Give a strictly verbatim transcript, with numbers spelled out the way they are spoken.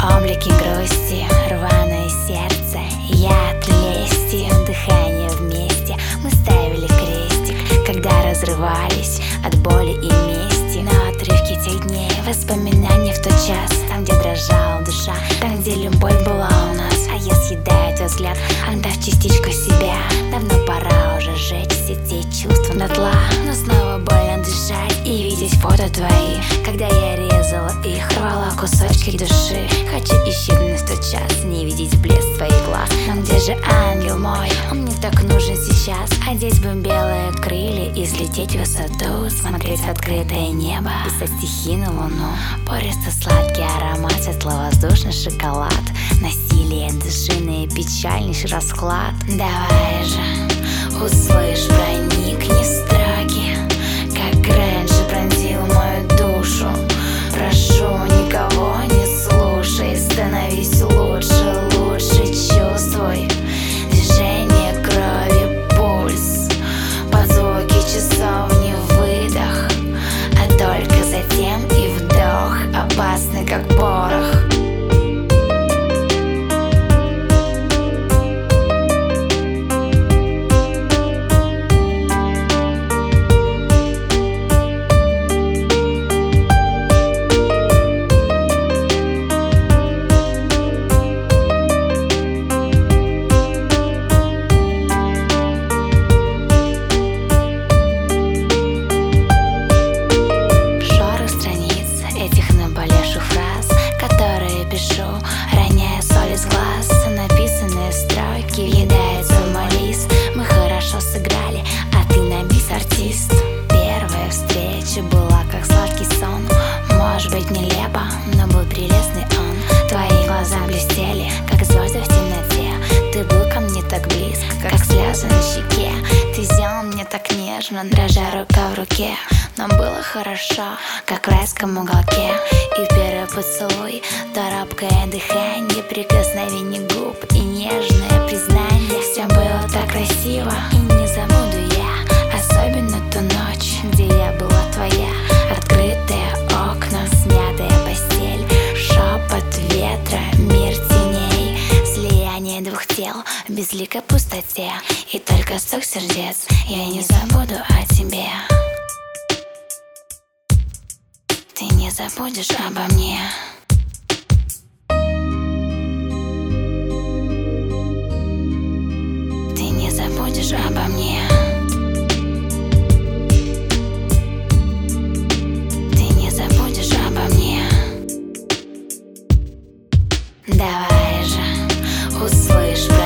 Облаки грусти, рваное сердце, яд лести, дыхание вместе. Мы ставили крестик, когда разрывались от боли и мести. На отрывке тех дней воспоминания в тот час, там, где дрожала душа, там, где любовь была у нас. А я съедаю твой взгляд, отдав частичку себя. Давно пора уже сжечь все те чувства дотла, но снова больно дышать и видеть фото твои, когда я резала их, рвала кусочки души. Хочу исчезнуть в тот час, не видеть блеск твоих глаз. Но где же ангел мой? Он мне так нужен сейчас. Одеть бы белые крылья и взлететь в высоту, смотреть в открытое небо, писать стихи на луну. Пористо-сладкий аромат, светло-воздушный шоколад, насилие души на печальнейший расклад. Давай же, услышь, проникни в строки, как раньше пронзил мою душу. Прошу, никого не слушай, становись лучше, лучше чувствуй движение крови, пульс, под звуки часовни выдох, а только затем и вдох, опасный как порох. Роняя соль из глаз, написанные строки въедаются в мой лист. Мы хорошо сыграли, а ты на бис артист. Первая встреча была как сладкий сон. Может быть нелепо, но был прелестный он. Твои глаза блестели, как звезды в темноте. Ты был ко мне так близко, как слезы на щеке. Ты сделал мне так нежно, дрожа рука в руке. Нам было хорошо, как в райском уголке. И первый поцелуй, торопкое дыхание, прикосновение губ и нежное признание. Все было так красиво, и не забуду я, особенно ту ночь, где я была твоя. Открытые окна, смятая постель, шепот ветра, мир теней, слияние двух тел в безликой пустоте. И только стук сердец, я не забуду о тебе. Ты не забудешь обо мне. Ты не забудешь обо мне. Ты не забудешь обо мне. Давай же, услышь.